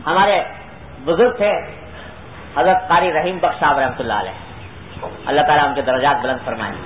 ہمارے بزرگ تھے حضرت قاری رحیم بخش صاحب رحمۃ اللہ علیہ، اللہ تعالیٰ ان کے درجات بلند فرمائیں.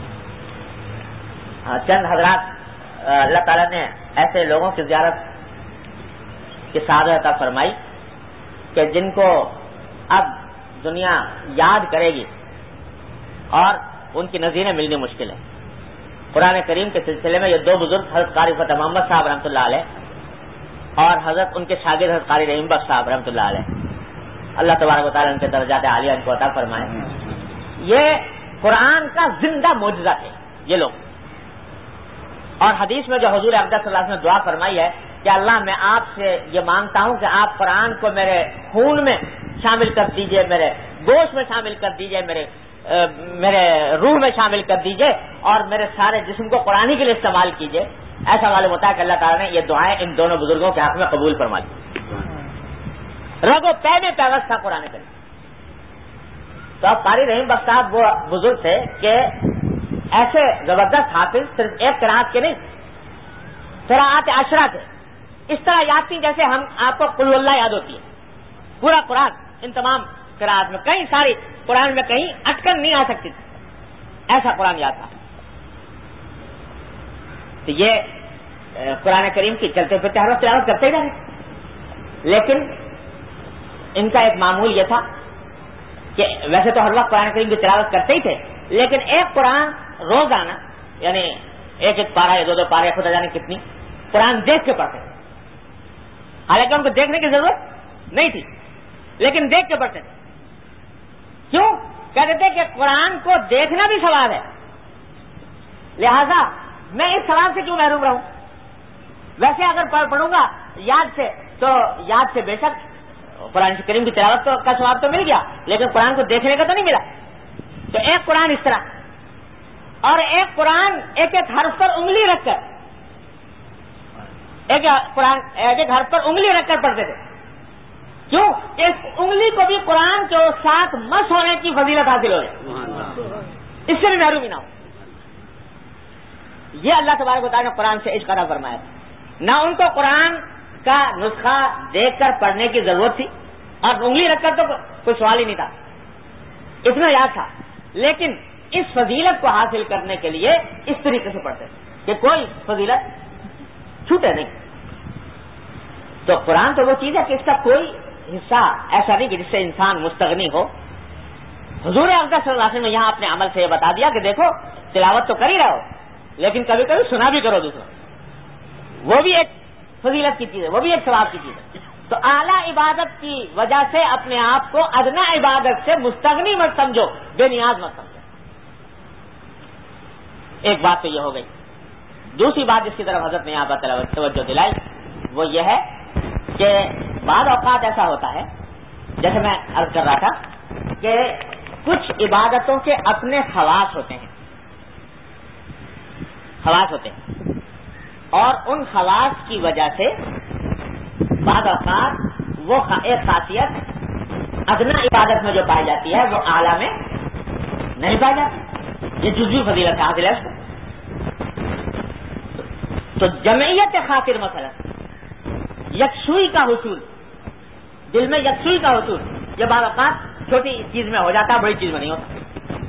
چند حضرات اللہ تعالیٰ نے ایسے لوگوں کی زیارت کی سعادت عطا فرمائی کہ جن کو اب دنیا یاد کرے گی اور ان کی نظیریں ملنی مشکل ہے. قرآن کریم کے سلسلے میں یہ دو بزرگ حضرت قاری فتح محمد صاحب رحمۃ اللہ علیہ اور حضرت ان کے شاگرد حضرت قاری رحیم بخش صاحب رحمۃ اللہ علیہ، اللہ تبارک و تعالیٰ ان کے درجات عالیہ ان کو عطا فرمائے. یہ قرآن کا زندہ معجزہ تھے یہ لوگ. اور حدیث میں جو حضور اقدس صلی اللہ علیہ وسلم نے دعا فرمائی ہے کہ اللہ میں آپ سے یہ مانگتا ہوں کہ آپ قرآن کو میرے خون میں شامل کر دیجئے، میرے گوشت میں شامل کر دیجئے، میرے روح میں شامل کر دیجئے اور میرے سارے جسم کو قرآن کے لیے استعمال کیجئے. ایسا معلوم ہوتا ہے کہ اللہ تعالیٰ نے یہ دعائیں ان دونوں بزرگوں کے حق میں قبول فرما لی. رگو پے میں پیوست تھا قرآن کریم. تو اب قاری رحیم بخش صاحب وہ بزرگ تھے کہ ایسے زبردست حافظ، صرف ایک قرات کے نہیں، قراءات عشرہ تھے. اس طرح یاد تھی جیسے ہم آپ کو قل اللہ یاد ہوتی ہے. پورا قرآن ان تمام قراءات میں کہیں ساری قرآن میں کہیں اٹکن نہیں آ سکتی تھی، ایسا قرآن یاد تھا. تو یہ قرآن کریم کی چلتے پھرتے ہر وقت تلاوت کرتے ہی رہے. لیکن ان کا ایک معمول یہ تھا کہ ویسے تو ہر وقت قرآن کریم کی تلاوت کرتے ہی تھے، لیکن ایک قرآن روزانہ، یعنی ایک پارہ یا دو پارے، خدا جانے کتنی، قرآن دیکھ کے پڑھتے تھے. حالانکہ ان کو دیکھنے کی ضرورت نہیں تھی، لیکن دیکھ کے پڑھتے تھے. کیوں؟ کہتے تھے کہ قرآن کو دیکھنا بھی ثواب ہے، لہذا میں اس ثواب سے کیوں محروم رہوں. ویسے اگر پڑھوں گا یاد سے تو یاد سے بے شک قرآن کریم کی تلاوت کا ثواب تو مل گیا، لیکن قرآن کو دیکھنے کا تو نہیں ملا. تو ایک قرآن اس طرح، اور ایک قرآن ایک ایک حرف پر انگلی رکھ کر، ایک قرآن ایک ایک حرف پر انگلی رکھ کر پڑھتے تھے. کیوں؟ اس انگلی کو بھی قرآن کے ساتھ مس ہونے کی فضیلت حاصل ہو جائے، اس سے بھی محرومی نہ ہو. یہ اللہ تبارک و تعالیٰ نے قرآن سے عشق عطا فرمایا. نہ ان کو قرآن کا نسخہ دیکھ کر پڑھنے کی ضرورت تھی، اور انگلی رکھ کر تو کوئی سوال ہی نہیں تھا، اتنا یاد تھا. لیکن اس فضیلت کو حاصل کرنے کے لیے اس طریقے سے پڑھتے تھے کہ کوئی فضیلت چھوٹے نہیں. تو قرآن تو وہ چیز ہے کہ اس کا کوئی حصہ ایسا نہیں کہ جس سے انسان مستغنی ہو. حضور اقدس صلی اللہ علیہ وسلم نے یہاں اپنے عمل سے یہ بتا دیا کہ دیکھو تلاوت تو کر ہی رہو، لیکن کبھی کبھی سنا بھی کرو دوسروں. وہ بھی ایک فضیلت کی چیز ہے، وہ بھی ایک ثواب کی چیز ہے. تو اعلیٰ عبادت کی وجہ سے اپنے آپ کو ادنا عبادت سے مستغنی مت سمجھو، بے نیاز مت سمجھو. ایک بات تو یہ ہو گئی. دوسری بات جس کی طرف حضرت نے یہاں پر توجہ دلائی وہ یہ ہے کہ بعض اوقات ایسا ہوتا ہے، جیسے میں عرض کر رہا تھا کہ کچھ عبادتوں کے اپنے خواص ہوتے ہیں، اور ان خواص کی وجہ سے بعض اوقات وہ ایک خاصیت ادنا عبادت میں جو پائی جاتی ہے وہ اعلیٰ میں نہیں پائی جاتی. یہ جزوی فضیلت حاصل ہے اس کو. تو جمعیت خاطر مثلا یکسوئی کا حصول، دل میں یکسوئی کا حصول، یہ بعض اوقات چھوٹی چیز میں ہو جاتا ہے، بڑی چیز میں نہیں ہوتا.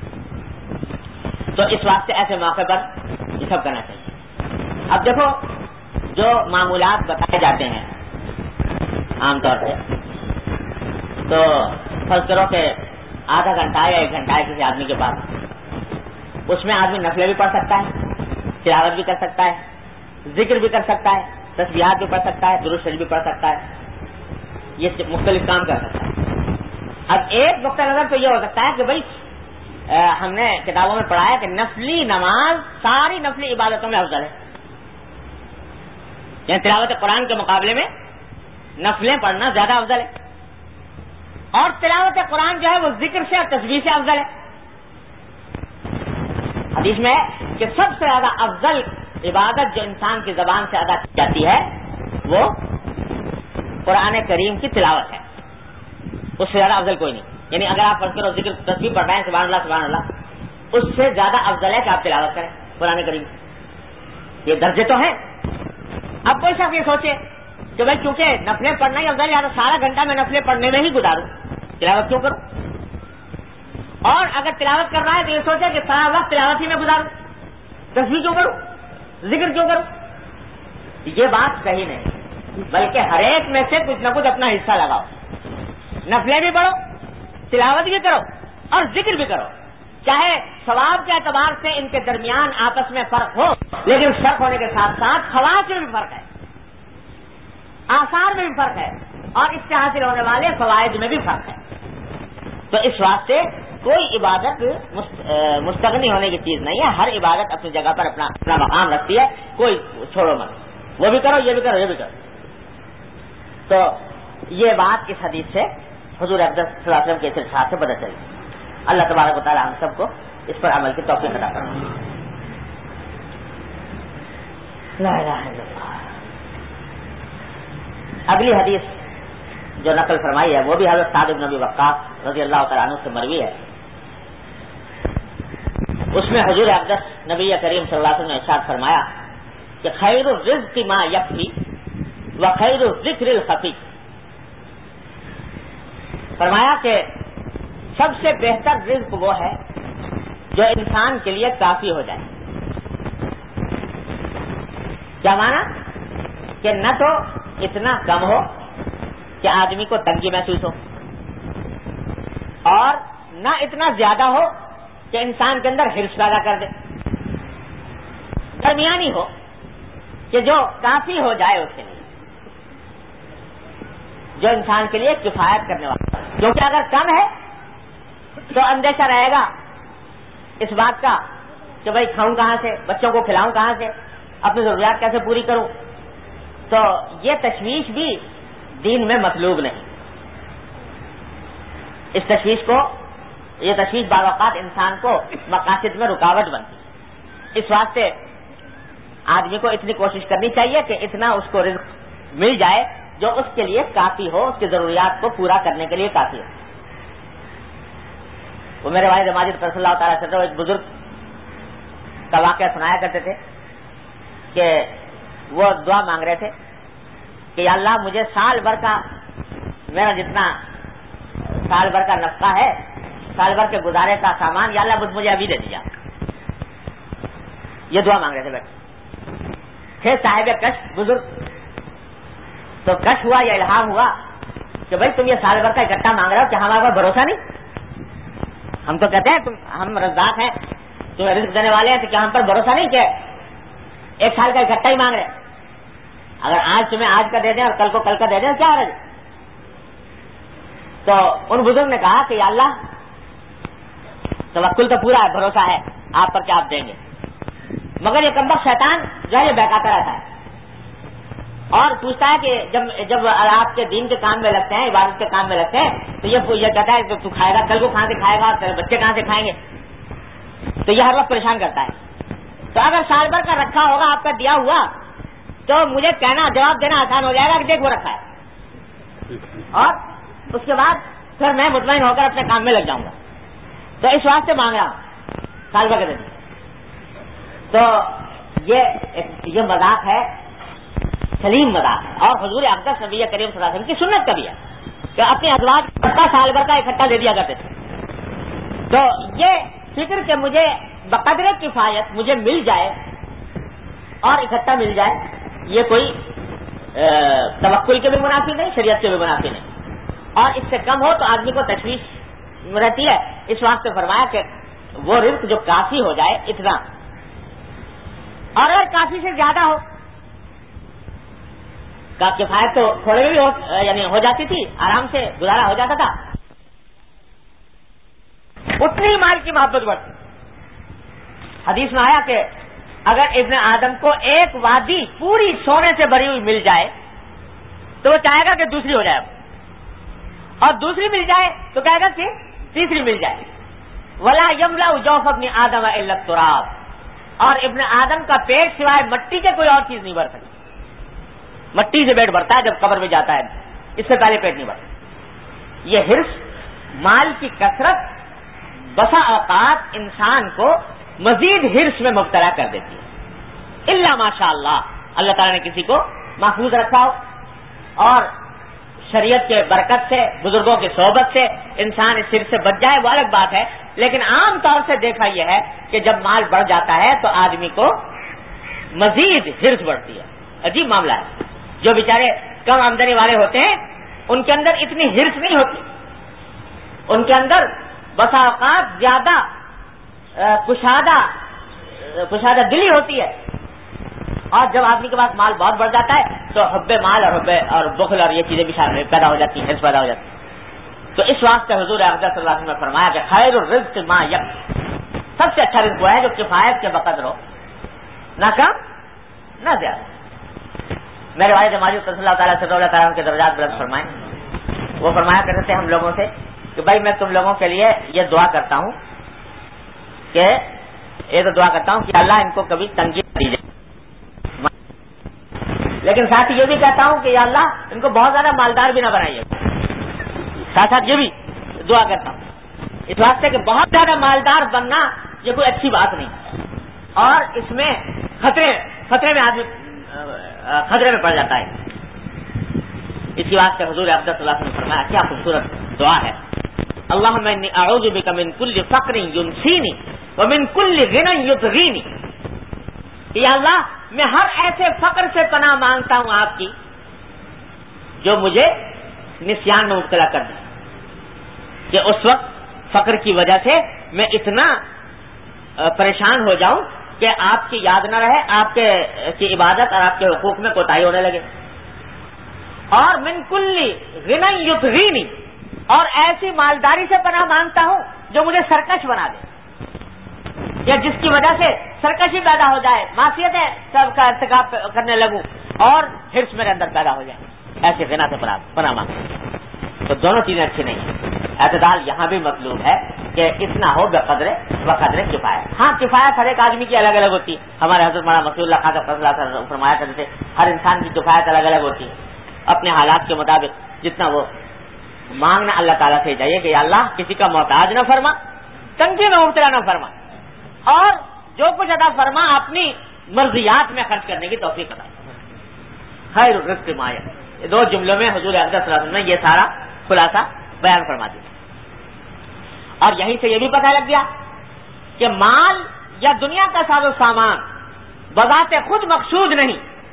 تو اس واسطے ایسے موقع پر یہ سب کرنا چاہیے. اب دیکھو جو معمولات بتائے جاتے ہیں عام طور پہ، تو فرض کرو کہ آدھا گھنٹہ یا 1 گھنٹہ ہے کسی آدمی کے پاس، اس میں آدمی نفلیں بھی پڑھ سکتا ہے، تلاوت بھی کر سکتا ہے، ذکر بھی کر سکتا ہے، تسبیحات بھی پڑھ سکتا ہے، درود شریف بھی پڑھ سکتا ہے، یہ مختلف کام کر سکتا ہے. اب ایک نقطہ نظر تو یہ ہو سکتا ہے کہ بھائی ہم نے کتابوں میں پڑھا ہے کہ نفلی نماز ساری نفلی عبادتوں میں افضل ہے، یعنی تلاوت قرآن کے مقابلے میں نفلیں پڑھنا زیادہ افضل ہے، اور تلاوت قرآن جو ہے وہ ذکر سے اور تسبیح سے افضل ہے. حدیث میں ہے کہ سب سے زیادہ افضل عبادت جو انسان کی زبان سے ادا کی جاتی ہے وہ قرآن کریم کی تلاوت ہے، اس سے زیادہ افضل کوئی نہیں. یعنی اگر آپ فرض کرو ذکر تسبیح پڑھ رہے ہیں سبحان اللہ سبحان اللہ، اس سے زیادہ افضل ہے کہ آپ تلاوت کریں قرآن کریم. یہ درجے تو ہیں. اب کوئی شخص یہ سوچے کہ بھائی چونکہ نفلیں پڑھنا ہی افضل ہے، سارا گھنٹہ میں نفلیں پڑھنے میں ہی گزاروں، تلاوت کیوں کروں؟ اور اگر تلاوت کر رہا ہے تو یہ سوچے کہ سارا وقت تلاوت ہی میں گزاروں، تسبیح کیوں کروں، ذکر کیوں کروں؟ یہ بات صحیح نہیں، بلکہ ہر ایک میں سے کچھ نہ کچھ اپنا حصہ لگاؤ، نفلیں بھی پڑھو، تلاوت بھی کرو اور ذکر بھی کرو، چاہے ثواب کے اعتبار سے ان کے درمیان آپس میں فرق ہو، لیکن فرق ہونے کے ساتھ ساتھ خواص میں بھی فرق ہے، آثار میں بھی فرق ہے، اور اس سے حاصل ہونے والے فوائد میں بھی فرق ہے۔ تو اس واسطے کوئی عبادت مستغنی ہونے کی چیز نہیں ہے، ہر عبادت اپنی جگہ پر اپنا مقام رکھتی ہے، کوئی چھوڑو مت، وہ بھی کرو، یہ بھی کرو، یہ بھی کرو۔ تو یہ بات اس حدیث سے حضور اقدس صلی اللہ علیہ وسلم کے ارشاد سے پتہ چلی۔ اللہ تبارک و تعالی ہم سب کو اس پر عمل کی توفیق عطا فرمائے۔ لا الہ الا اللہ۔ اگلی حدیث جو نقل فرمائی ہے وہ بھی حضرت سعد بن ابی وقاص رضی اللہ تعالیٰ عنہ سے مروی ہے۔ اس میں حضور اقدس نبی کریم صلی اللہ علیہ وسلم نے ارشاد فرمایا کہ خیر الرزق ما یکفی و خیر الذکر الخفی، فرمایا کہ سب سے بہتر رزق وہ ہے جو انسان کے لیے کافی ہو جائے۔ کیا مانا؟ کہ نہ تو اتنا کم ہو کہ آدمی کو تنگی محسوس ہو، اور نہ اتنا زیادہ ہو کہ انسان کے اندر حرص پیدا کر دے، درمیانی ہو کہ جو کافی ہو جائے اس کے لیے، جو انسان کے لیے کفایت کرنے والا، کیونکہ اگر کم ہے تو اندیشہ رہے گا اس بات کا کہ بھائی کھاؤں کہاں سے، بچوں کو کھلاؤں کہاں سے، اپنی ضروریات کیسے پوری کروں۔ تو یہ تشویش بھی دین میں مطلوب نہیں۔ اس تشویش کو، یہ تشویش بعض اوقات انسان کو مقاصد میں رکاوٹ بنتی ہے۔ اس واسطے آدمی کو اتنی کوشش کرنی چاہیے کہ اتنا اس کو رزق مل جائے جو اس کے لیے کافی ہو، اس کی ضروریات کو پورا کرنے کے لیے کافی ہو۔ وہ میرے والد ماجد صلی اللہ تعالیٰ سے ایک بزرگ کا واقعہ سنایا کرتے تھے کہ وہ دعا مانگ رہے تھے کہ یا اللہ مجھے سال بھر کا، میرا جتنا سال بھر کا نفقہ ہے، سال بھر کے گزارے کا سامان، یا اللہ مجھے ابھی دے دیا۔ یہ دعا مانگ رہے تھے بیٹھے تھے صاحب کشف بزرگ، تو کشف ہوا یا الہام ہوا کہ بھائی تم یہ سال بھر کا اکٹھا مانگ رہے ہو، کیا ہمارے پر بھروسہ نہیں؟ ہم تو کہتے ہیں ہم رزاق ہیں، تمہیں رزق دینے والے ہیں، تو کیا ہم پر بھروسہ نہیں کہ ایک سال کا اکٹھا ہی مانگ رہے ہیں؟ اگر آج تمہیں آج کا دے دیں اور کل کو کل کا دے دیں کیا حرج؟ تو ان بزرگ نے کہا کہ یا اللہ توکل تو پورا ہے، بھروسہ ہے آپ پر کہ آپ دیں گے، مگر یہ کمبخت شیطان جو ہے یہ بہکاتا رہتا ہے اور پوچھتا ہے کہ جب آپ کے دین کے کام میں لگتے ہیں، عبادت کے کام میں لگتے ہیں، تو یہ کہتا ہے کہ تو کھائے گا، کل کو کہاں سے کھائے گا، تیرے بچے کہاں سے کھائیں گے؟ تو یہ ہر وقت پریشان کرتا ہے۔ تو اگر سال بھر کا رکھا ہوگا آپ کا دیا ہوا، تو مجھے کہنا، جواب دینا آسان ہو جائے گا کہ دیکھ وہ رکھا ہے، اور اس کے بعد پھر میں مطمئن ہو کر اپنے کام میں لگ جاؤں گا۔ تو اس واسطے مانگ رہا ہوں سال بھر کے دن۔ تو یہ مذاق ہے، سلیم مذاق ہے، اور حضور اقدس نبی کریم صلی اللہ علیہ وسلم کی سنت کا بھی ہے کہ اپنے ازواج کا سال بھر کا اکٹھا دے دیا کرتے تھے۔ تو یہ فکر کہ مجھے بقدر کفایت مجھے مل جائے اور اکٹھا مل جائے، یہ کوئی توکل کے بھی منافی نہیں، شریعت کے بھی منافی نہیں، اور اس سے کم ہو تو آدمی کو تشویش رہتی ہے۔ اس واسطے فرمایا کہ وہ رزق جو کافی ہو جائے اتنا، اور اگر کافی سے زیادہ ہو، کا کفایت تو تھوڑے میں بھی یعنی ہو جاتی تھی، آرام سے گزارا ہو جاتا تھا، اتنی مال کی محبت بڑھتی۔ حدیث میں آیا کہ اگر ابن آدم کو ایک وادی پوری سونے سے بھری ہوئی مل جائے تو وہ چاہے گا کہ دوسری ہو جائے، اور دوسری مل جائے تو کہے گا کہ تیسری مل جائے۔ ولا یملأ جوف ابن آدم الا التراب، اور ابن آدم کا پیٹ سوائے مٹی کے کوئی اور چیز نہیں بھر سکتی۔ مٹی سے پیٹ بھرتا ہے جب قبر میں جاتا ہے، اس سے پہلے پیٹ نہیں بھرتا۔ یہ حرص، مال کی کثرت بسا اوقات انسان کو مزید حرص میں مبتلا کر دیتی ہے، الا ماشاء اللہ، اللہ تعالیٰ نے کسی کو محفوظ رکھا ہو، اور شریعت کے برکت سے، بزرگوں کی صحبت سے انسان اس حرص سے بچ جائے وہ الگ بات ہے، لیکن عام طور سے دیکھا یہ ہے کہ جب مال بڑھ جاتا ہے تو آدمی کو مزید حرص بڑھتی ہے. عجیب معاملہ ہے. جو بیچارے کم آمدنی والے ہوتے ہیں ان کے اندر اتنی حرص نہیں ہوتی، ان کے اندر بسا اوقات زیادہ کشادہ دلی ہوتی ہے. اور جب آدمی کے پاس مال بہت بڑھ جاتا ہے تو حب مال اور بخل اور یہ چیزیں بھی پیدا ہو جاتی ہیں، حرص پیدا ہو جاتی ہے. تو اس واسطے حضور اقدس صلی اللہ علیہ وسلم نے فرمایا کہ خیر الرزق ما یکفی، سب سے اچھا رزق وہ ہے جو کفایت کے بقدر ہو، نہ کم نہ زیادہ. میرے والد ماجد صلی اللہ تعالیٰ سے اللہ تعالیٰ کے درجات بلند فرمائیں، وہ فرمایا کرتے تھے ہم لوگوں سے کہ بھائی میں تم لوگوں کے لیے یہ دعا کرتا ہوں کہ اللہ ان کو کبھی تنگی نہ دی جائے، لیکن ساتھ یہ بھی کہتا ہوں کہ یا اللہ ان کو بہت زیادہ مالدار بھی نہ بنائیے. ساتھ ساتھ یہ بھی دعا کرتا ہوں اس واسطے کہ بہت زیادہ مالدار بننا یہ کوئی اچھی بات نہیں، اور اس میں خطرے میں آدمی خطرے میں پڑ جاتا ہے. اس کی واسطے حضور اقدس صلی اللہ علیہ وسلم نے فرمایا کیا خوبصورت دعا ہے، اللہم انی اعوذ بک من کل فقر ینسینی ومن کل غنی یطغینی. یا اللہ میں ہر ایسے فقر سے پناہ مانگتا ہوں آپ کی جو مجھے نسیان میں مبتلا کر دے، کہ اس وقت فقر کی وجہ سے میں اتنا پریشان ہو جاؤں کہ آپ کی یاد نہ رہے، آپ کی عبادت اور آپ کے حقوق میں کوتاہی ہونے لگے. اور من کل غنی یطغینی، اور ایسی مالداری سے پناہ مانگتا ہوں جو مجھے سرکش بنا دے، یا جس کی وجہ سے سرکشی پیدا ہو جائے، معصیتیں سب کا ارتکاب کرنے لگوں اور حرص میرے اندر پیدا ہو جائے. ایسے غنا سے پناہ مانگتا ہوں. تو دونوں چیزیں اچھی نہیں ہیں. اعتدال یہاں بھی مطلوب ہے کہ اتنا ہو بقدر کفایت. ہاں کفایت ہر ایک آدمی کی الگ الگ ہوتی ہے. ہمارے حضرت مولانا مصطفی اللہ خان صلی اللہ علیہ وسلم فرمایا کرتے تھے ہر انسان کی کفایت الگ الگ ہوتی ہے، اپنے حالات کے مطابق جتنا وہ مانگنا اللہ تعالیٰ سے چاہیے کہ یا اللہ کسی کا محتاج نہ فرما، تنگی میں مبتلا نہ فرما، اور جو کچھ عطا فرما اپنی مرضیات میں خرچ کرنے کی توفیق عطا فرما. خیر الرزق ما یکفی. یہ دو جملوں میں حضور اقدس صلی اللہ علیہ وسلم نے یہ سارا خلاصہ بیان فرما دیا. اور یہیں سے یہ بھی پتہ لگ گیا کہ مال یا دنیا کا ساز و سامان بذات خود مقصود نہیں.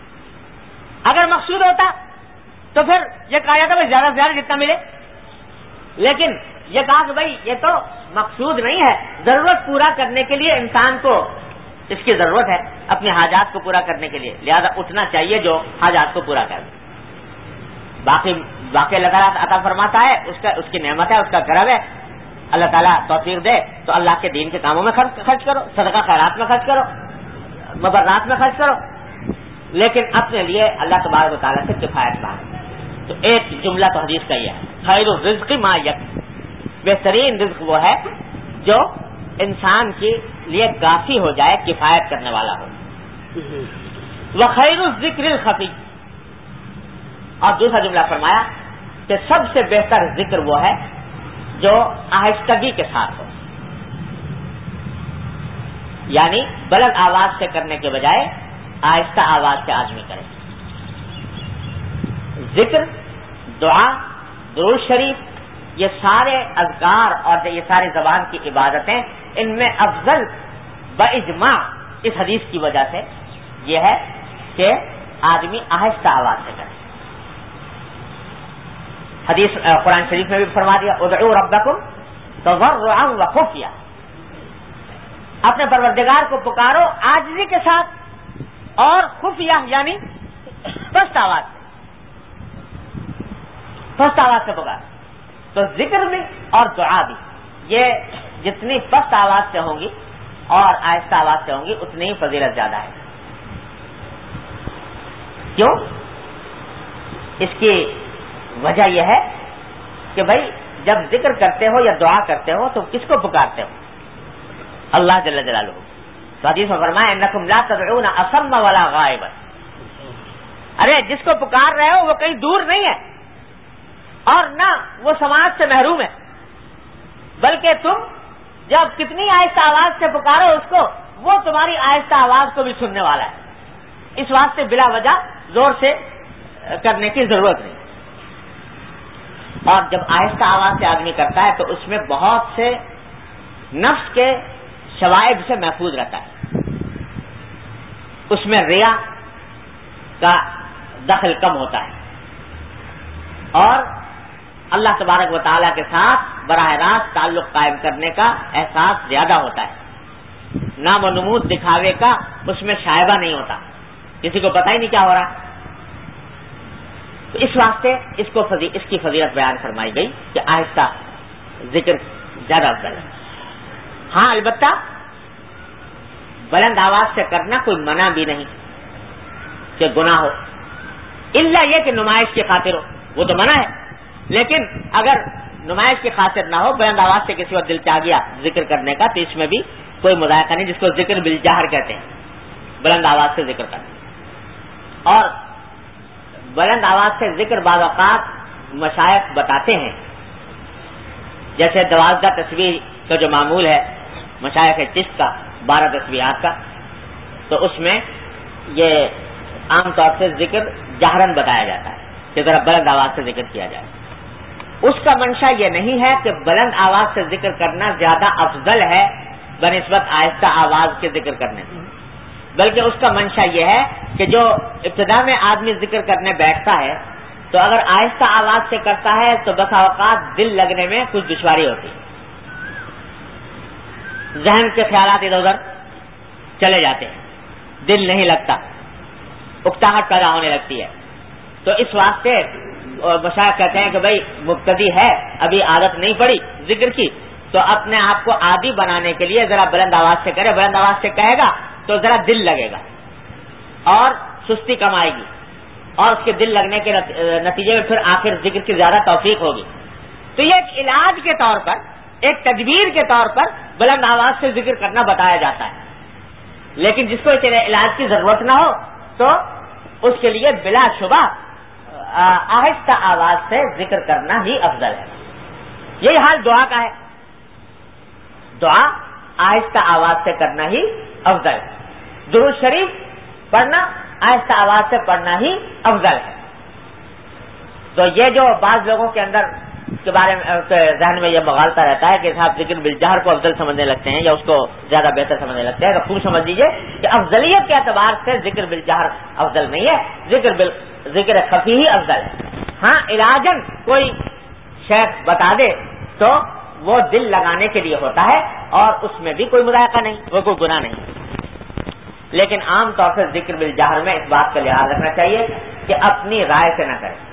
اگر مقصود ہوتا تو پھر یہ کہا جاتا ہے زیادہ سے زیادہ جتنا ملے، لیکن یہ کہا کہ بھائی یہ تو مقصود نہیں ہے، ضرورت پورا کرنے کے لیے انسان کو اس کی ضرورت ہے اپنے حاجات کو پورا کرنے کے لیے، لہذا اٹھنا چاہیے جو حاجات کو پورا کر دے. باقی اللہ تعالیٰ عطا فرماتا ہے، اس کی نعمت ہے، اس کا کرم ہے. اللہ تعالیٰ توفیق دے تو اللہ کے دین کے کاموں میں خرچ کرو، صدقہ خیرات میں خرچ کرو، مبرات میں خرچ کرو، لیکن اپنے لیے اللہ تبارک و تعالیٰ سے کفایت مانگو. تو ایک جملہ تو حدیث کا یہ ہے خیر الرزق ما یکفی، بہترین رزق وہ ہے جو انسان کے لیے کافی ہو جائے، کفایت کرنے والا ہو. وخیر الذکر الخفی، اور دوسرا جملہ فرمایا کہ سب سے بہتر ذکر وہ ہے جو آہستگی کے ساتھ ہو، یعنی بلند آواز سے کرنے کے بجائے آہستہ آواز سے آدمی کرے. ذکر، دعا، درود شریف، یہ سارے اذکار اور یہ ساری زبان کی عبادتیں ان میں افضل باجماع اس حدیث کی وجہ سے یہ ہے کہ آدمی آہستہ آواز سے کرے. حدیث قرآن شریف میں بھی فرما دیا ادعوا ربکم تضرعا وخفیہ، اپنے پروردگار کو پکارو عاجزی کے ساتھ اور خفیہ یعنی پست آواز سے پکارو. تو ذکر بھی اور دعا بھی یہ جتنی پست آواز سے ہوں گی اور آہستہ آواز سے ہوں گی اتنی ہی فضیلت زیادہ ہے. کیوں؟ اس کی وجہ یہ ہے کہ بھائی جب ذکر کرتے ہو یا دعا کرتے ہو تو کس کو پکارتے ہو؟ اللہ جل جلالہ. تو حدیث میں فرمایا انکم لا تدعون اصم ولا غائبا، ارے جس کو پکار رہے ہو وہ کہیں دور نہیں ہے اور نہ وہ سماعت سے محروم ہے، بلکہ تم جب کتنی آہستہ آواز سے پکارو اس کو، وہ تمہاری آہستہ آواز کو بھی سننے والا ہے. اس واسطے بلا وجہ زور سے کرنے کی ضرورت نہیں. اور جب آہستہ آواز سے آدمی کرتا ہے تو اس میں بہت سے نفس کے شوائب سے محفوظ رہتا ہے. اس میں ریا کا دخل کم ہوتا ہے اور اللہ تبارک و تعالیٰ کے ساتھ براہ راست تعلق قائم کرنے کا احساس زیادہ ہوتا ہے. نام و نمود دکھاوے کا اس میں شائبہ نہیں ہوتا, کسی کو پتہ ہی نہیں کیا ہو رہا. تو اس واسطے اس کی فضیلت بیان فرمائی گئی کہ آہستہ ذکر زیادہ افضل ہے. ہاں البتہ بلند آواز سے کرنا کوئی منع بھی نہیں کہ گناہ ہو, الا یہ کہ نمائش کی خاطر ہو, وہ تو منع ہے. لیکن اگر نمائش کی خاطر نہ ہو, بلند آواز سے کسی وقت دل چاہ گیا ذکر کرنے کا, تو اس میں بھی کوئی مذائقہ نہیں, جس کو ذکر بالجہر کہتے ہیں, بلند آواز سے ذکر کرنا. اور بلند آواز سے ذکر بعض اوقات مشائخ بتاتے ہیں, جیسے 12 تسبیح کا جو معمول ہے مشائخ چشت کا 12 تسبیحات کا, تو اس میں یہ عام طور سے ذکر جہرن بتایا جاتا ہے کہ ذرا بلند آواز سے ذکر کیا جائے. اس کا منشا یہ نہیں ہے کہ بلند آواز سے ذکر کرنا زیادہ افضل ہے بنسبت آہستہ آواز کے ذکر کرنے سے, بلکہ اس کا منشا یہ ہے کہ جو ابتدا میں آدمی ذکر کرنے بیٹھتا ہے تو اگر آہستہ آواز سے کرتا ہے تو بسا اوقات دل لگنے میں کچھ دشواری ہوتی ہے, ذہن کے خیالات ادھر ادھر چلے جاتے ہیں, دل نہیں لگتا, اکتاہٹ پیدا ہونے لگتی ہے. تو اس واسطے مشائخ کہتے ہیں کہ بھائی مبتدی ہے, ابھی عادت نہیں پڑی ذکر کی, تو اپنے آپ کو عادی بنانے کے لیے ذرا بلند آواز سے کرے. بلند آواز سے کہے گا تو ذرا دل لگے گا اور سستی کم آئے گی, اور اس کے دل لگنے کے نتیجے میں پھر آخر ذکر کی زیادہ توفیق ہوگی. تو یہ ایک علاج کے طور پر, ایک تدبیر کے طور پر بلند آواز سے ذکر کرنا بتایا جاتا ہے. لیکن جس کو اس علاج کی ضرورت نہ ہو تو اس کے لیے بلا شبہ آہستہ آواز سے ذکر کرنا ہی افضل ہے. یہی حال دعا کا ہے, دعا آہستہ آواز سے کرنا ہی افضل ہے. درود شریف پڑھنا آہستہ آواز سے پڑھنا ہی افضل ہے. تو یہ جو بعض لوگوں کے اندر کے بارے میں ذہن میں یہ مغالطہ رہتا ہے کہ صاحب ذکر بالجہر کو افضل سمجھنے لگتے ہیں یا اس کو زیادہ بہتر سمجھنے لگتے ہیں, تو خوب سمجھ لیجیے کہ افضلیت کے اعتبار سے ذکر بالجہر افضل نہیں ہے, ذکر خفی ہی افضل ہے. ہاں علاجن کوئی شیخ بتا دے تو وہ دل لگانے کے لیے ہوتا ہے اور اس میں بھی کوئی مذائقہ نہیں, وہ کوئی گناہ نہیں. لیکن عام طور سے ذکر بالجہر میں اس بات کا لحاظ رکھنا چاہیے کہ اپنی رائے سے نہ کریں,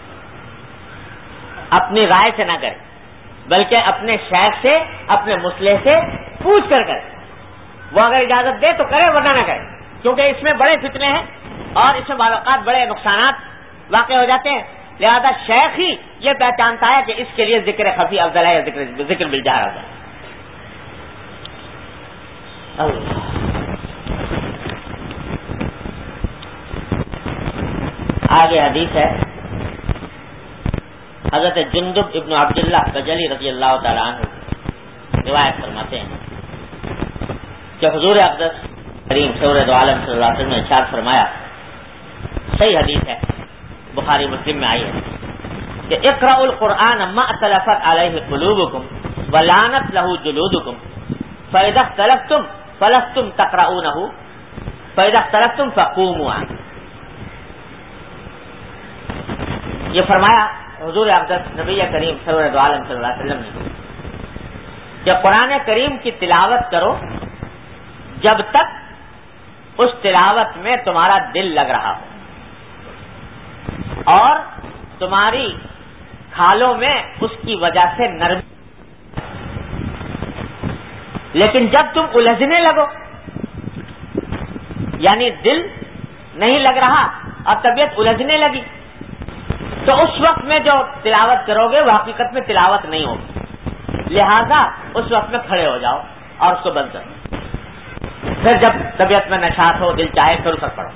اپنی رائے سے نہ کریں, بلکہ اپنے شیخ سے, اپنے مصلح سے پوچھ کر کریں. وہ اگر اجازت دے تو کرے, ورنہ نہ کرے, کیونکہ اس میں بڑے فتنے ہیں اور اس میں بعض اوقات بڑے نقصانات واقع ہو جاتے ہیں. لہذا شیخ ہی یہ پہچانتا ہے کہ اس کے لیے ذکر خفی افضل ہے یا ذکر بالجہر افضل ہے. آگے حدیث ہے, حضرت جندب ابن عبداللہ بجلی رضی اللہ تعالیٰ عنہ روایت فرماتے ہیں کہ حضور اقدس کریم سورۃ عالم صلی اللہ علیہ وسلم نے ارشاد فرمایا, صحیح حدیث ہے, بخاری مسلم میں آئی ہے کہ اقرأوا القرآن ما اختلفت علیہ قلوبکم ولانت لہ جلودکم فاذا اختلفتم فلستم تقرؤونہ فاذا اختلفتم فقوموا عنہ. یہ فرمایا حضور اقدس نبی کریم سورۃ عالم صلی اللہ علیہ وسلم نے کہ قرآن کریم کی تلاوت کرو جب تک اس تلاوت میں تمہارا دل لگ رہا ہو اور تمہاری کھالوں میں اس کی وجہ سے نرمی. لیکن جب تم الجھنے لگو, یعنی دل نہیں لگ رہا اور طبیعت الجھنے لگی, تو اس وقت میں جو تلاوت کرو گے وہ حقیقت میں تلاوت نہیں ہوگی. لہذا اس وقت میں کھڑے ہو جاؤ اور اس کو بند کرو. پھر جب طبیعت میں نشاط ہو, دل چاہے, پھر اس وقت پڑھو.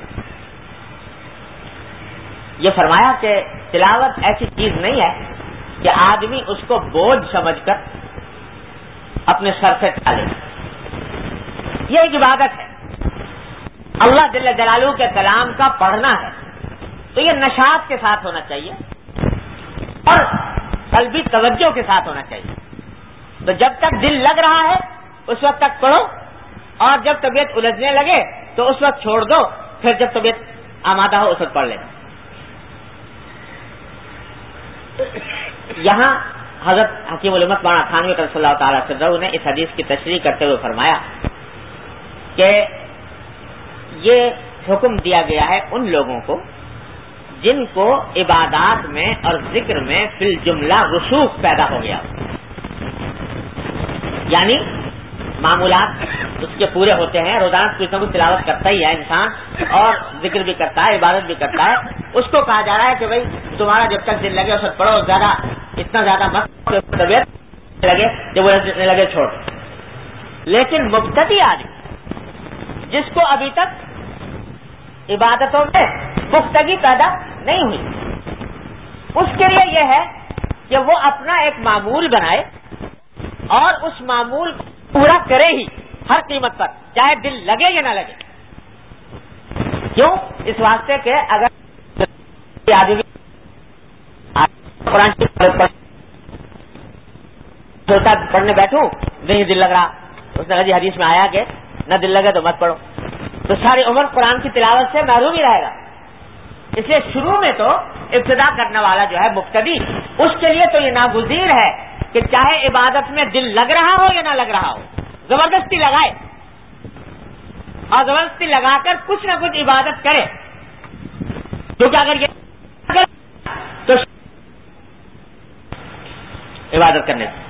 یہ فرمایا کہ تلاوت ایسی چیز نہیں ہے کہ آدمی اس کو بوجھ سمجھ کر اپنے سر سے ڈالے. یہ ایک عبادت ہے, اللہ جل جلالہ کے کلام کا پڑھنا ہے, تو یہ نشاط کے ساتھ ہونا چاہیے اور قلبی توجہ کے ساتھ ہونا چاہیے. تو جب تک دل لگ رہا ہے اس وقت تک پڑھو، اور جب طبیعت الجھنے لگے تو اس وقت چھوڑ دو، پھر جب طبیعت آمادہ ہو اس وقت پڑھ لینا. یہاں حضرت حکیم الامت مولانا تھانوی رضی اللہ تعالیٰ عنہ نے اس حدیث کی تشریح کرتے ہوئے فرمایا کہ یہ حکم دیا گیا ہے ان لوگوں کو جن کو عبادات میں اور ذکر میں فی الجملہ رسوخ پیدا ہو گیا، یعنی معمولات اس کے پورے ہوتے ہیں، روزانہ کچھ نہ کچھ تلاوت کرتا ہی ہے انسان اور ذکر بھی کرتا ہے، عبادت بھی کرتا ہے. اس کو کہا جا رہا ہے کہ بھائی تمہارا جب تک دل لگے اس وقت پڑھو، زیادہ اتنا زیادہ مت طبیعت لگے جب وہ لگے چھوڑ. لیکن مبتدی آدمی جس کو ابھی تک عبادتوں میں پختگی پیدا نہیں ہوئی، اس کے لیے یہ ہے کہ وہ اپنا ایک معمول بنائے اور اس معمول پورا کرے ہی ہر قیمت پر، چاہے دل لگے یا نہ لگے. کیوں؟ اس واسطے کہ اگر آدمی قرآن پڑھنے بیٹھوں نہیں دل لگ رہا، اس نے کہا جی حدیث میں آیا کہ نہ دل لگے تو مت پڑھو، تو ساری عمر قرآن کی تلاوت سے محروم ہی رہے گا. اس لیے شروع میں تو ابتدا کرنے والا جو ہے مبتدی، اس کے لیے تو یہ ناگزیر ہے کہ چاہے عبادت میں دل لگ رہا ہو یا نہ لگ رہا ہو، زبردستی لگائے اور زبردستی لگا کر کچھ نہ کچھ عبادت کرے. کیونکہ اگر یہ تو عبادت کرنے سے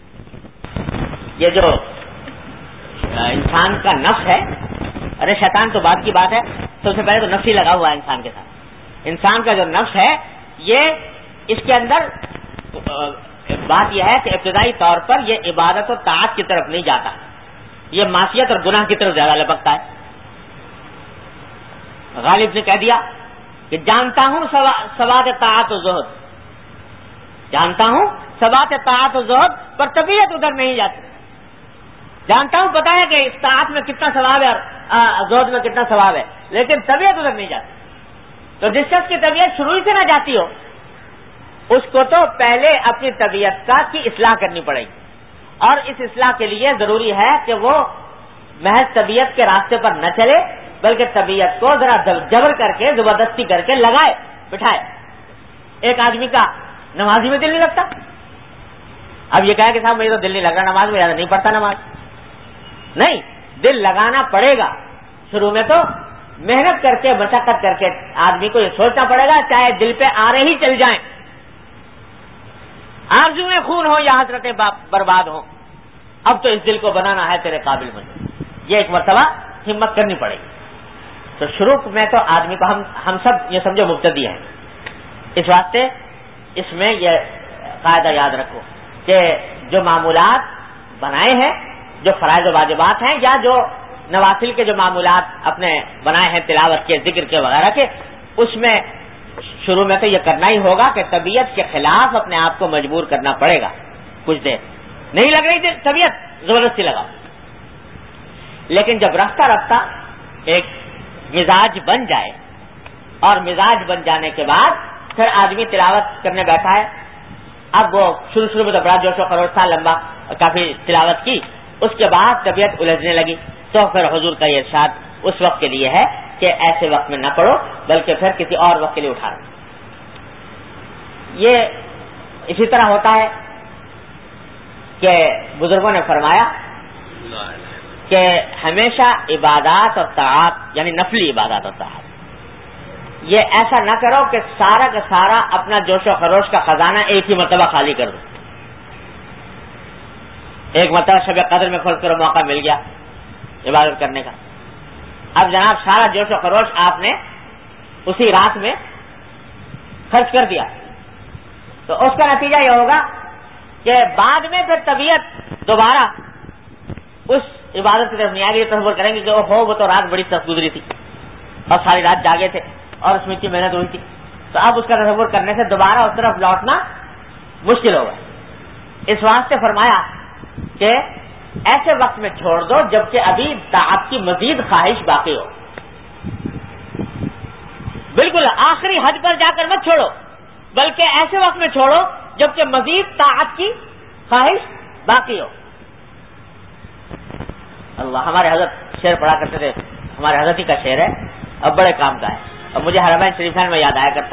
یہ جو انسان کا نفس ہے، ارے شیطان تو بات کی بات ہے، سب سے پہلے تو نفس ہی لگا ہوا ہے انسان کے ساتھ. انسان کا جو نفس ہے یہ اس کے اندر بات یہ ہے کہ ابتدائی طور پر یہ عبادت و طاعت کی طرف نہیں جاتا، یہ معصیت اور گناہ کی طرف زیادہ لپکتا ہے. غالب نے کہہ دیا کہ جانتا ہوں ثواب طاعت و زہد، جانتا ہوں ثواب طاعت و زہد، پر طبیعت ادھر نہیں جاتی. جانتا ہوں پتا ہے کہ اس طاعت میں کتنا ثواب ہے اور زہد میں کتنا ثواب ہے، لیکن طبیعت ادھر نہیں جاتی. تو جس شخص کی طبیعت شروع سے نہ جاتی ہو اس کو تو پہلے اپنی طبیعت کی اصلاح کرنی پڑے گی، اور اس اصلاح کے لیے ضروری ہے کہ وہ محض طبیعت کے راستے پر نہ چلے بلکہ طبیعت کو ذرا جبر کر کے زبردستی کر کے لگائے بٹھائے. ایک آدمی کا نمازی میں دل نہیں لگتا، اب یہ کہا کہ صاحب مجھے تو دل نہیں لگ رہا نماز میں، زیادہ نہیں پڑھتا نماز. نہیں، دل لگانا پڑے گا. شروع میں تو محنت کر کے مشقت کر کے آدمی کو یہ سوچنا پڑے گا، چاہے دل پہ آرے ہی چل جائیں، آرزویں خون ہو یا حسرتیں برباد ہوں، اب تو اس دل کو بنانا ہے تیرے قابل مجھے. یہ ایک مرتبہ ہمت کرنی پڑے گی. تو شروع میں تو آدمی کو ہم سب یہ سمجھو مبتدی ہیں، اس واسطے اس میں یہ قاعدہ یاد رکھو کہ جو معمولات بنائے ہیں، جو فرائض و واجبات ہیں یا جو نوافل کے جو معمولات اپنے بنائے ہیں تلاوت کے، ذکر کے وغیرہ کے، اس میں شروع میں تو یہ کرنا ہی ہوگا کہ طبیعت کے خلاف اپنے آپ کو مجبور کرنا پڑے گا. کچھ دیر نہیں لگ رہی طبیعت، زبردستی لگاؤ. لیکن جب رفتہ رفتہ ایک مزاج بن جائے، اور مزاج بن جانے کے بعد پھر آدمی تلاوت کرنے بیٹھا ہے، اب وہ شروع میں تو بڑا جوش و خروش تھا، لمبا کافی تلاوت کی، اس کے بعد طبیعت الجھنے لگی، تو پھر حضور کا یہ ارشاد اس وقت کے لیے ہے کہ ایسے وقت میں نہ پڑھو بلکہ پھر کسی اور وقت کے لیے اٹھا لو. یہ اسی طرح ہوتا ہے کہ بزرگوں نے فرمایا کہ ہمیشہ عبادات اور طاعات یعنی نفلی عبادات اور طاعات یہ ایسا نہ کرو کہ سارا کا سارا اپنا جوش و خروش کا خزانہ ایک ہی مرتبہ خالی کر دو. ایک مرتبہ شب قدر میں کھول کر موقع مل گیا عبادت کرنے کا، اب جناب سارا جوش و خروش آپ نے اسی رات میں خرچ کر دیا، تو اس کا نتیجہ یہ ہوگا کہ بعد میں پھر طبیعت دوبارہ اس عبادت کی طرف نہیں آئے گی. تصور کریں گے کہ وہ تو رات بڑی سخت گزری تھی اور ساری رات جاگے تھے اور اس میں اتنی محنت ہوئی تھی، تو اب اس کا تصور کرنے سے دوبارہ اس طرف لوٹنا مشکل ہوگا. اس واسطے فرمایا کہ ایسے وقت میں چھوڑ دو جبکہ ابھی طاعت کی مزید خواہش باقی ہو. بالکل آخری حد پر جا کر مت چھوڑو، بلکہ ایسے وقت میں چھوڑو جبکہ مزید طاعت کی خواہش باقی ہو۔ اللہ، ہمارے حضرت شعر پڑھا کرتے تھے، ہمارے حضرت ہی کا شعر ہے، اب بڑے کام کا ہے، اب مجھے حرمین شریفین میں یاد آیا کرتا۔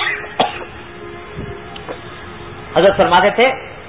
حضرت فرماتے تھے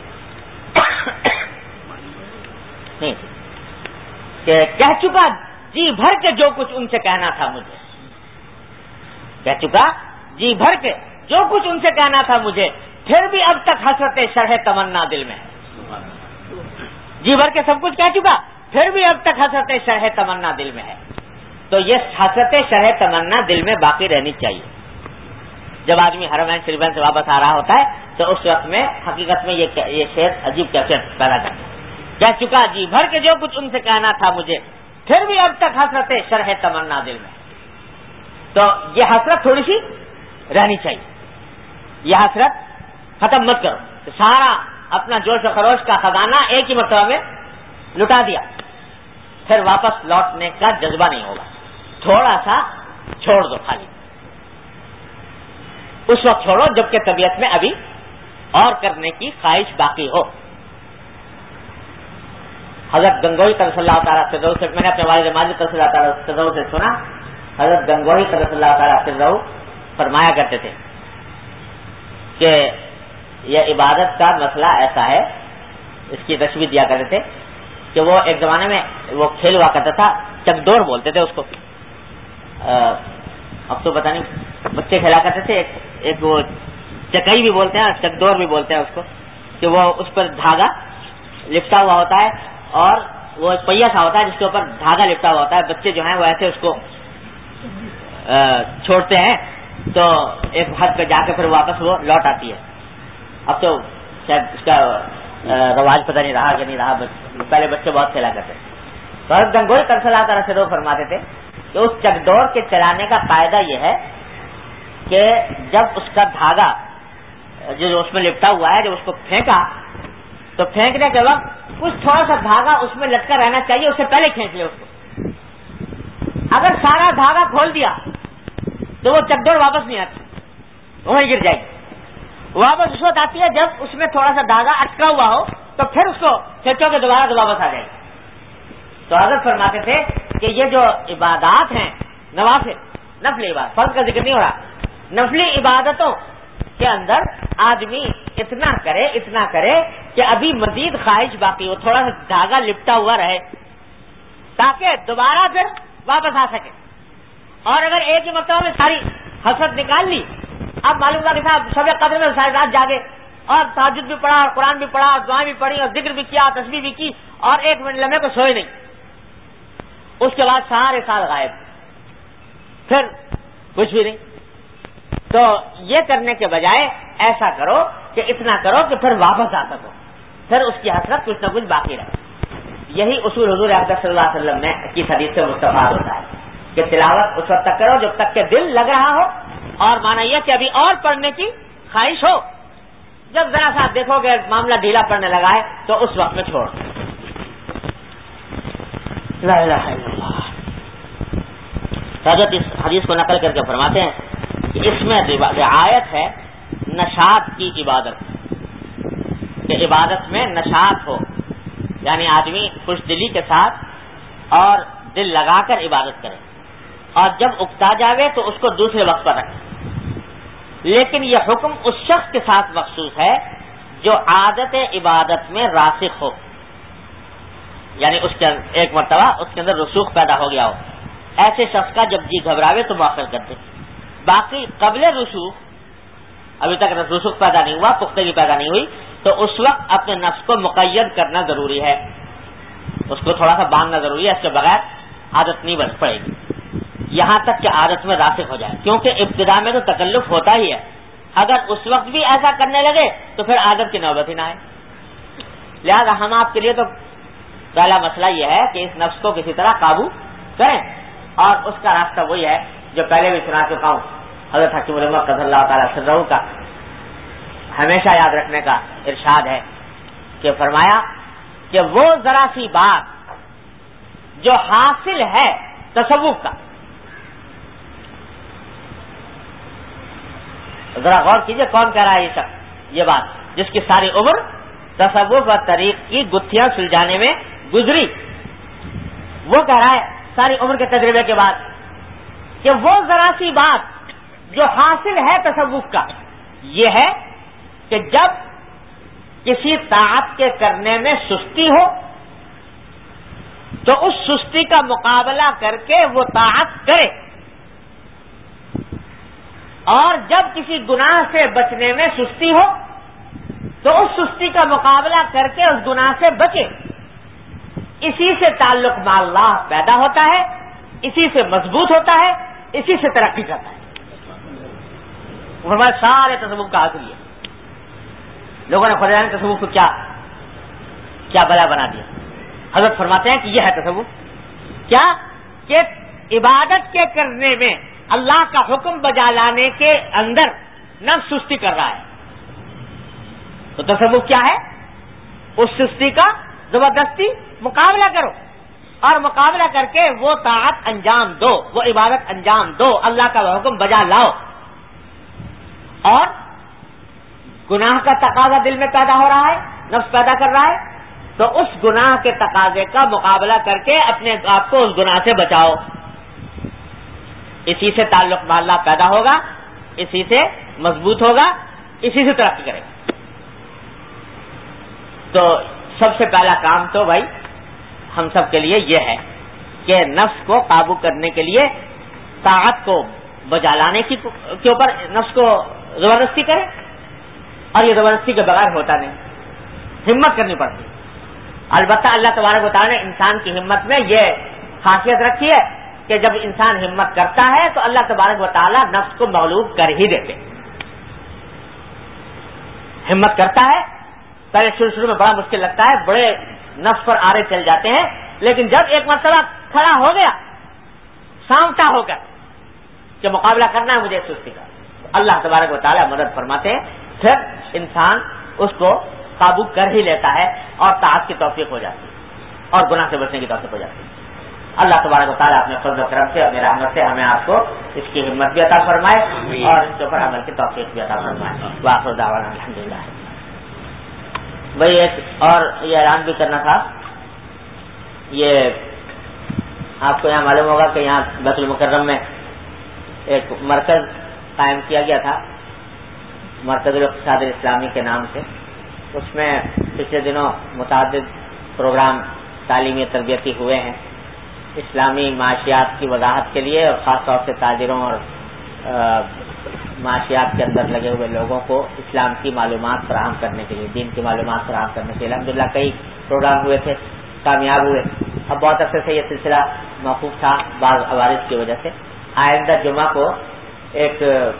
کہ کہہ چکا جی بھر کے جو کچھ ان سے کہنا تھا مجھے، کہہ چکا جی بھر کے جو کچھ ان سے کہنا تھا مجھے، پھر بھی اب تک حسرت شرح تمنا دل میں ہے۔ جی بھر کے سب کچھ کہہ چکا، پھر بھی اب تک حسرت شرح تمنا دل میں ہے۔ تو یہ حسرت شرح تمنا دل میں باقی رہنی چاہیے۔ جب آدمی حرمین شریفین سے واپس آ رہا ہوتا ہے تو اس وقت میں حقیقت میں یہ شعر عجیب کیفیت پیدا کرتا ہے۔ کہہ چکا جی بھر کے جو کچھ ان سے کہنا تھا مجھے، پھر بھی اب تک حسرت شرح تمنا دل میں۔ تو یہ حسرت تھوڑی سی رہنی چاہیے، یہ حسرت ختم مت کرو کہ سارا اپنا جوش و خروش کا خزانہ ایک ہی مرتبہ میں لٹا دیا، پھر واپس لوٹنے کا جذبہ نہیں ہوگا۔ تھوڑا سا چھوڑ دو، خالی اس وقت چھوڑو جبکہ طبیعت میں ابھی اور کرنے کی خواہش باقی ہو۔ حضرت گنگوہی قدس اللہ تعالیٰ سرہ سے، میں نے اپنے والد ماجد قدس اللہ تعالیٰ سرہ سے سنا، حضرت گنگوہی قدس اللہ تعالیٰ سرہ فرمایا کرتے تھے کہ یہ عبادت کا مسئلہ ایسا ہے، اس کی تشبیہ دیا کرتے تھے کہ وہ ایک زمانے میں وہ کھیل ہوا کرتا تھا، چکدور بولتے تھے اس کو، اب تو پتہ نہیں، بچے کھیلا کرتے تھے، ایک وہ چکئی بھی بولتے ہیں اور چکدور بھی بولتے ہیں اس کو، کہ وہ اس پر دھاگا لپٹا ہوا ہوتا ہے اور وہ ایک پہیا سا ہوتا ہے جس کے اوپر دھاگا لپٹا ہوا ہوتا ہے، بچے جو ہیں وہ ایسے اس کو چھوڑتے ہیں تو ایک حد پہ جا کے پھر واپس وہ لوٹ آتی ہے۔ اب تو شاید اس کا رواج پتہ نہیں رہا کہ نہیں رہا، پہلے بچے بہت کھیلا کرتے تھے۔ تو حضرت گنگوہی قدس اللہ تعالیٰ سے وہ فرماتے تھے کہ اس چکدور کے چلانے کا فائدہ یہ ہے کہ جب اس کا دھاگا جو اس میں لپٹا ہوا ہے جب اس کو پھینکا تو پھینکنے کے وقت کچھ تھوڑا سا دھاگا اس میں لٹکا رہنا چاہیے، اس سے پہلے کھینچ لے اس کو۔ اگر سارا دھاگا کھول دیا تو وہ چکدور واپس نہیں آتی، وہیں گر جائے گی۔ واپس اس وقت آتی ہے جب اس میں تھوڑا سا دھاگا اٹکا ہوا ہو، تو پھر اس کو کھینچو گے دوبارہ تو واپس آ جائے گی۔ تو حضرت فرماتے تھے کہ یہ جو عبادات ہیں نوافل، نفلی عبادت، فرض کا ذکر نہیں ہو رہا، نفلی عبادتوں کے اندر آدمی اتنا کرے کہ ابھی مزید خواہش باقی ہو، تھوڑا سا دھاگا لپٹا ہوا رہے تاکہ دوبارہ پھر واپس آ سکے۔ اور اگر ایک ہی مرتبہ میں ساری حسرت نکال لی، اب معلوم ہوا کہ صاحب شب قدر میں ساری رات جاگے اور تہجد بھی پڑھا اور قرآن بھی پڑھا اور دعائیں بھی پڑھی اور ذکر بھی کیا، تسبیح بھی کی اور ایک منٹ لمحے کو سوئے نہیں، اس کے بعد سارے سال غائب، پھر کچھ بھی نہیں۔ تو یہ کرنے کے بجائے ایسا کرو کہ اتنا کرو کہ پھر واپس آ سکو، پھر اس کی حسرت کچھ نہ کچھ باقی رہے۔ یہی اصول حضور اقدس صلی اللہ علیہ وسلم نے کی حدیث سے مستفاد ہوتا ہے کہ تلاوت اس وقت تک کرو جب تک کہ دل لگ رہا ہو، اور مانا یہ کہ ابھی اور پڑھنے کی خواہش ہو۔ جب ذرا سا دیکھو کہ معاملہ ڈھیلا پڑنے لگا ہے تو اس وقت میں چھوڑ۔ لا الہ الا اللہ۔ حضرت اس حدیث کو نقل کر کے فرماتے ہیں کہ اس میں رعایت ہے نشاط کی عبادت، کہ عبادت میں نشاط ہو، یعنی آدمی خوش دلی کے ساتھ اور دل لگا کر عبادت کرے، اور جب اکتا جاوے تو اس کو دوسرے وقت پر رکھے۔ لیکن یہ حکم اس شخص کے ساتھ مخصوص ہے جو عادت عبادت میں راسخ ہو، یعنی اس کے ایک مرتبہ اس کے اندر رسوخ پیدا ہو گیا ہو، ایسے شخص کا جب جی گھبراوے تو مؤخر کر دے۔ باقی قبل رسوخ، ابھی تک رسوخ پیدا نہیں ہوا، پختگی پیدا نہیں ہوئی، تو اس وقت اپنے نفس کو مقید کرنا ضروری ہے، اس کو تھوڑا سا باندھنا ضروری ہے، اس کے بغیر عادت نہیں بن پڑے گی یہاں تک کہ عادت میں راسخ ہو جائے، کیونکہ ابتدا میں تو تکلف ہوتا ہی ہے، اگر اس وقت بھی ایسا کرنے لگے تو پھر عادت کی نوبت ہی نہ آئے۔ لہذا ہم آپ کے لیے تو پہلا مسئلہ یہ ہے کہ اس نفس کو کسی طرح قابو کریں، اور اس کا راستہ وہی ہے جو پہلے بھی سنا چکا ہوں، حضرت حکیم الامت قدس اللہ تعالیٰ سرہ کا ہمیشہ یاد رکھنے کا ارشاد ہے کہ فرمایا کہ وہ ذرا سی بات جو حاصل ہے تصوف کا، ذرا غور کیجئے کون کہہ رہا ہے یہ شخص یہ بات، جس کی ساری عمر تصوف و طریق کی گتھیاں سلجھانے میں گزری. وہ کہہ رہا ہے ساری عمر کے تجربے کے بعد کہ وہ ذرا سی بات جو حاصل ہے تصوف کا یہ ہے کہ جب کسی طاعت کے کرنے میں سستی ہو تو اس سستی کا مقابلہ کر کے وہ طاعت کرے، اور جب کسی گناہ سے بچنے میں سستی ہو تو اس سستی کا مقابلہ کر کے اس گناہ سے بچے. اسی سے تعلق مع اللہ پیدا ہوتا ہے، اسی سے مضبوط ہوتا ہے، اسی سے ترقی کرتا ہے. ہمارے سارے تصوف کا حاصل ہے. لوگوں نے خدا تصوف کو کیا بلا بنا دیا. حضرت فرماتے ہیں کہ یہ ہے تصوف کیا کہ عبادت کے کرنے میں اللہ کا حکم بجا لانے کے اندر نفس سستی کر رہا ہے. تو تصوف کیا ہے؟ اس سستی کا زبردستی مقابلہ کرو اور مقابلہ کر کے وہ طاعت انجام دو، وہ عبادت انجام دو، اللہ کا حکم بجا لاؤ. اور گناہ کا تقاضا دل میں پیدا ہو رہا ہے، نفس پیدا کر رہا ہے، تو اس گناہ کے تقاضے کا مقابلہ کر کے اپنے آپ کو اس گناہ سے بچاؤ. اسی سے تعلق مع اللہ پیدا ہوگا، اسی سے مضبوط ہوگا، اسی سے ترقی کرے گا. تو سب سے پہلا کام تو بھائی ہم سب کے لیے یہ ہے کہ نفس کو قابو کرنے کے لیے طاعت کو بجا لانے کے اوپر نفس کو زبردستی کرے. اور یہ زبردستی کے بغیر ہوتا نہیں، ہمت کرنی پڑتی. البتہ اللہ تبارک و تعالیٰ نے انسان کی ہمت میں یہ خاصیت رکھی ہے کہ جب انسان ہمت کرتا ہے تو اللہ تبارک و تعالیٰ نفس کو مغلوب کر ہی دیتے. ہمت کرتا ہے، پہلے شروع میں بڑا مشکل لگتا ہے، بڑے نفس پر آرے چل جاتے ہیں، لیکن جب ایک مرتبہ کھڑا ہو گیا سامتا ہو کر کہ مقابلہ کرنا ہے مجھے سستی کا، اللہ تبارک و تعالیٰ مدد فرماتے ہیں، پھر انسان اس کو قابو کر ہی لیتا ہے اور طاعت کی توفیق ہو جاتی ہے اور گناہ سے بچنے کی توفیق ہو جاتی ہے. اللہ تبارک و تعالیٰ اپنے فضل و کرم سے اپنے رحمت سے ہمیں آپ کو اس کی ہمت بھی عطا فرمائے اور اس کے اوپر عمل کی توفیق بھی عطا فرمائے. وآخر دعوانا الحمدللہ. بھائی ایک اور یہ اعلان بھی کرنا تھا، یہ آپ کو یہاں معلوم ہوگا کہ یہاں بیت المکرم میں ایک مرکز قائم کیا گیا تھا، مرکز الاقتصاد الاسلامی کے نام سے. اس میں پچھلے دنوں متعدد پروگرام تعلیمی تربیتی ہوئے ہیں اسلامی معاشیات کی وضاحت کے لیے، اور خاص طور سے تاجروں اور معاشیات کے اندر لگے ہوئے لوگوں کو اسلام کی معلومات فراہم کرنے کے لیے، دین کی معلومات فراہم کرنے کے لیے. الحمدللہ کئی پروگرام ہوئے تھے، کامیاب ہوئے. اب بہت عرصے سے یہ سلسلہ موقوف تھا بعض عوارض کی وجہ سے. آئندہ جمعہ کو ایک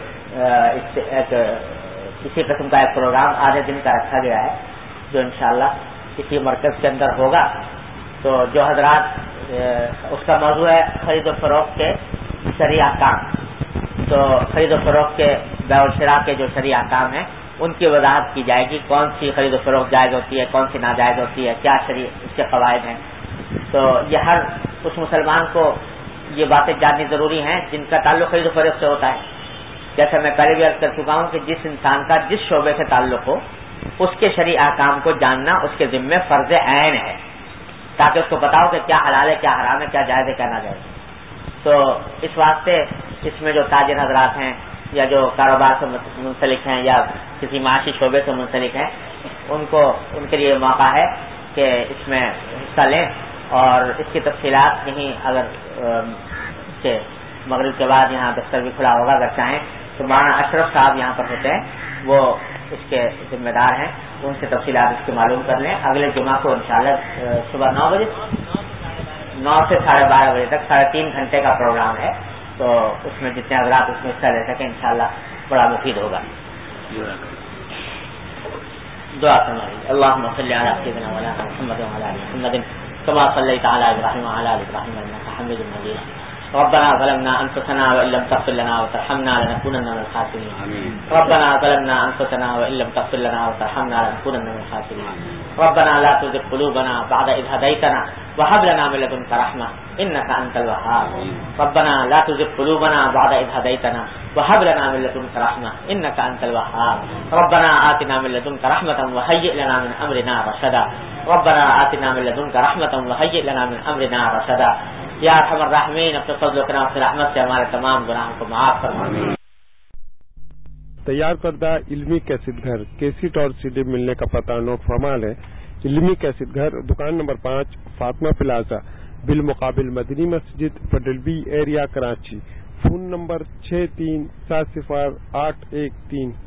اسی قسم کا ایک پروگرام آدھے دن کا رکھا گیا ہے جو انشاءاللہ کسی مرکز کے اندر ہوگا. تو جو حضرات اس کا موضوع ہے خرید و فروخت کے شرعی احکام. تو خرید و فروخت کے بیع و شراء کے جو شرعی احکام ہیں ان کی وضاحت کی جائے گی، کون سی خرید و فروخت جائز ہوتی ہے، کون سی ناجائز ہوتی ہے، کیا شرعی اس کے قواعد ہیں. تو یہ ہر اس مسلمان کو یہ باتیں جاننی ضروری ہیں جن کا تعلق خرید و فروخت سے ہوتا ہے. جیسا میں پہلے بھی عرض کر چکا ہوں کہ جس انسان کا جس شعبے سے تعلق ہو اس کے شرعی احکام کو جاننا اس کے ذمہ فرض عین ہے، تاکہ اس کو پتا ہو کہ کیا حلال ہے، کیا حرام ہے، کیا جائز ہے، کیا ناجائز ہے. تو اس واسطے اس میں جو تاجر حضرات ہیں یا جو کاروبار سے منسلک ہیں یا کسی معاشی شعبے سے منسلک ہیں ان کے لیے موقع ہے کہ اس میں حصہ لیں. اور اس کی تفصیلات یہیں اگر کہ مغرب کے بعد یہاں دفتر بھی کھلا ہوگا، اگر چاہیں تو مولانا اشرف صاحب یہاں پر ہوتے ہیں، وہ اس کے ذمہ دار ہیں، ان سے تفصیلات اس کی معلوم کر لیں. اگلے جمعہ کو انشاءاللہ صبح 9 بجے 9 سے 12:30 بجے تک 3.5 گھنٹے کا پروگرام ہے. تو اس میں جتنے حضرات اس میں حصہ لے سکیں انشاءاللہ بڑا مفید ہوگا. دعا فرمائیے. اللهم صل على سيدنا مولانا محمد وعلى ال محمد كما صليت على ابراهيم وعلى ال ابراهيم انك حميد مجيد. ربنا ظلمنا انفسنا وان لم تغفر لنا وترحمنا لنكونن من الخاسرين. ربنا ظلمنا انفسنا وان لم تغفر لنا وترحمنا لنكونن من الخاسرين. ربنا لا تزغ قلوبنا بعد إذ هديتنا وهب لنا من لدنك رحمة إنك أنت الوهاب ربنا لا تزغ قلوبنا بعد إذ هديتنا وهب لنا من لدنك رحمة إنك أنت الوهاب ربنا آتنا من لدنك رحمة وهيئ لنا من أمرنا رشدا ربنا آتنا من لدنك رحمة وهيئ لنا من أمرنا رشدا یا ارحم الراحمین اپنے فضل و کرم سے رحمت سے ہمارے تمام گناہوں کو معاف فرما. تیار کردہ علمی کیسٹ گھر کیسٹ اور سی ڈی ملنے کا پتہ نوٹ فرما لیں. علمی کیسٹ گھر دکان نمبر 5 فاطمہ پلازا بالمقابل Madni Masjid federal B area Karachi. Phone number 63708113.